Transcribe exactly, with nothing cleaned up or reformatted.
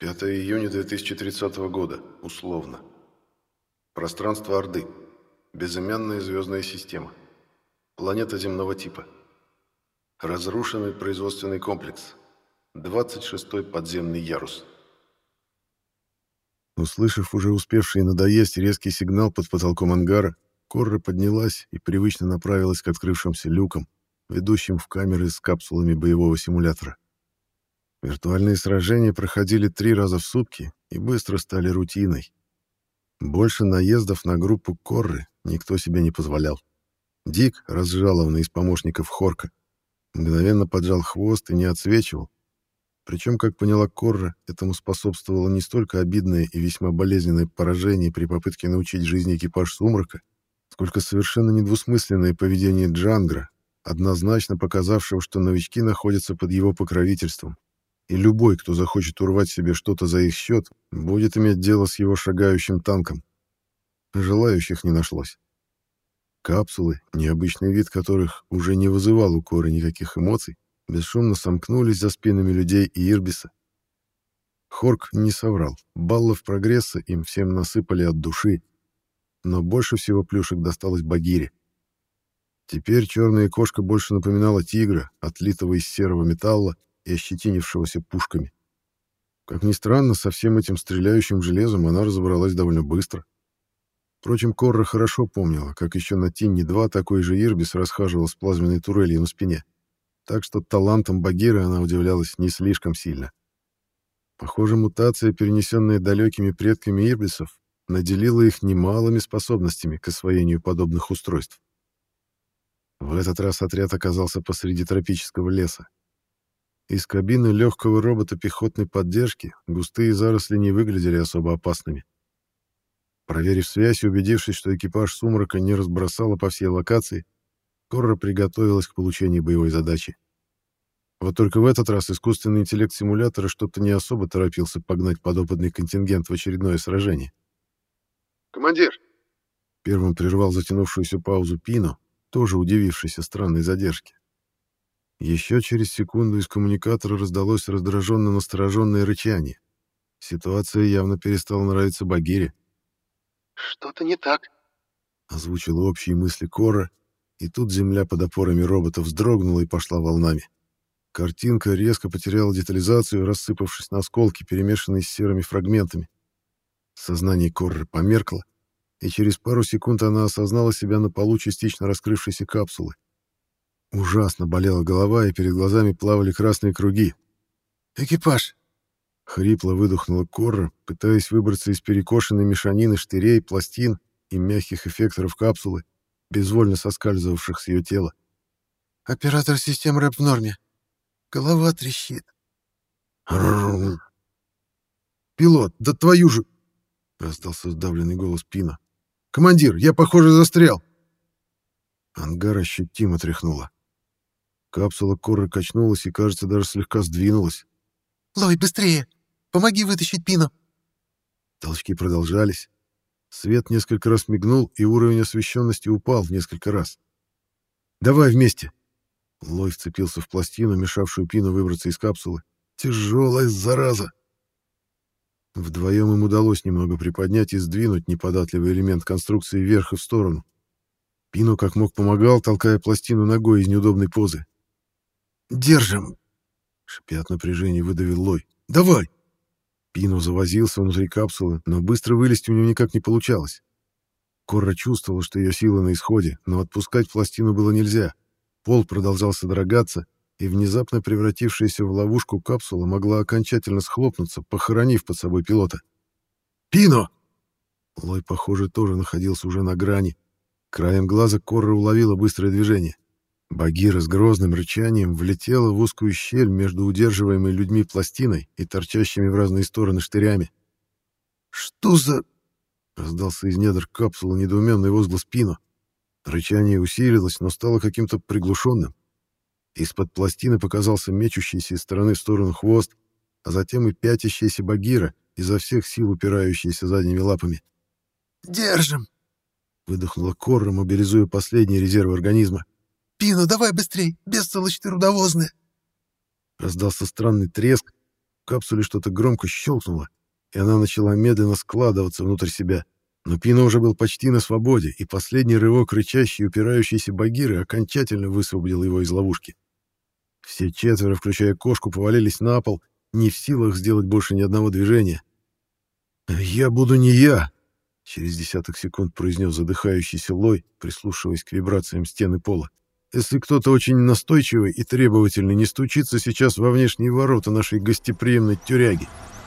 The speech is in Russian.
пятое июня две тысячи тридцатого года. Условно. Пространство Орды. Безымянная звездная система. Планета земного типа. Разрушенный производственный комплекс. двадцать шестой подземный ярус. Услышав уже успевший надоесть резкий сигнал под потолком ангара, Корра поднялась и привычно направилась к открывшимся люкам, ведущим в камеры с капсулами боевого симулятора. Виртуальные сражения проходили три раза в сутки и быстро стали рутиной. Больше наездов на группу Корры никто себе не позволял. Дик, разжалованный из помощников Хорка, мгновенно поджал хвост и не отсвечивал. Причем, как поняла Корра, этому способствовало не столько обидное и весьма болезненное поражение при попытке научить жизни экипаж Сумрака, сколько совершенно недвусмысленное поведение Джангра, однозначно показавшего, что новички находятся под его покровительством, и любой, кто захочет урвать себе что-то за их счет, будет иметь дело с его шагающим танком. Желающих не нашлось. Капсулы, необычный вид которых уже не вызывал у Коры никаких эмоций, бесшумно сомкнулись за спинами людей и Ирбиса. Хорк не соврал, баллов прогресса им всем насыпали от души, но больше всего плюшек досталось Багире. Теперь черная кошка больше напоминала тигра, отлитого из серого металла и ощетинившегося пушками. Как ни странно, со всем этим стреляющим железом она разобралась довольно быстро. Впрочем, Корра хорошо помнила, как еще на Тинни-два такой же Ирбис расхаживал с плазменной турелью на спине, так что талантом Багиры она удивлялась не слишком сильно. Похоже, мутация, перенесенная далекими предками Ирбисов, наделила их немалыми способностями к освоению подобных устройств. В этот раз отряд оказался посреди тропического леса. Из кабины легкого робота пехотной поддержки густые заросли не выглядели особо опасными. Проверив связь и убедившись, что экипаж Сумрака не разбросало по всей локации, Корра приготовилась к получению боевой задачи. Вот только в этот раз искусственный интеллект симулятора что-то не особо торопился погнать подопытный контингент в очередное сражение. «Командир!» Первым прервал затянувшуюся паузу Пино, тоже удивившийся странной задержке. Еще через секунду из коммуникатора раздалось раздраженно-настороженное рычание. Ситуация явно перестала нравиться Багире. «Что-то не так», — озвучила общие мысли Корра, и тут земля под опорами робота вздрогнула и пошла волнами. Картинка резко потеряла детализацию, рассыпавшись на осколки, перемешанные с серыми фрагментами. Сознание Корры померкло, и через пару секунд она осознала себя на полу частично раскрывшейся капсулы. Ужасно болела голова, и перед глазами плавали красные круги. «Экипаж!» — хрипло выдохнула Корра, пытаясь выбраться из перекошенной мешанины штырей, пластин и мягких эффекторов капсулы, безвольно соскальзывавших с ее тела. «Оператор системы рэп в норме. Голова трещит». «Пилот, да твою же!» — раздался сдавленный голос Пина. «Командир, я, похоже, застрял!» Ангар ощутимо тряхнуло. Капсула Корры качнулась и, кажется, даже слегка сдвинулась. «Лой, быстрее! Помоги вытащить Пину!» Толчки продолжались. Свет несколько раз мигнул, и уровень освещенности упал в несколько раз. «Давай вместе!» Лой вцепился в пластину, мешавшую Пину выбраться из капсулы. «Тяжелая зараза!» Вдвоем им удалось немного приподнять и сдвинуть неподатливый элемент конструкции вверх и в сторону. Пину как мог помогал, толкая пластину ногой из неудобной позы. «Держим!» — шипя от напряжения, выдавил Лой. «Давай!» Пину завозился внутри капсулы, но быстро вылезти у него никак не получалось. Корра чувствовала, что ее сила на исходе, но отпускать пластину было нельзя. Пол продолжал содрогаться, и внезапно превратившаяся в ловушку капсула могла окончательно схлопнуться, похоронив под собой пилота. «Пино!» Лой, похоже, тоже находился уже на грани. Краем глаза Корра уловила быстрое движение. Багира с грозным рычанием влетела в узкую щель между удерживаемой людьми пластиной и торчащими в разные стороны штырями. «Что за...» — раздался из недр капсулы недоуменный возглас Пино. Рычание усилилось, но стало каким-то приглушенным. Из-под пластины показался мечущийся из стороны в сторону хвост, а затем и пятящаяся Багира, изо всех сил упирающаяся задними лапами. «Держим!» — выдохнула Корра, мобилизуя последние резервы организма. «Пину, давай быстрей! Бестолочь ты рудовозная!» Раздался странный треск, В капсуле что-то громко щелкнуло, и она начала медленно складываться внутрь себя. Но Пино уже был почти на свободе, и последний рывок рычащей и упирающейся Багиры окончательно высвободил его из ловушки. Все четверо, включая кошку, повалились на пол, не в силах сделать больше ни одного движения. «Я буду не я!» — через десяток секунд произнес задыхающийся Лой, прислушиваясь к вибрациям стены пола. «Если кто-то очень настойчивый и требовательный не стучится сейчас во внешние ворота нашей гостеприимной тюряги».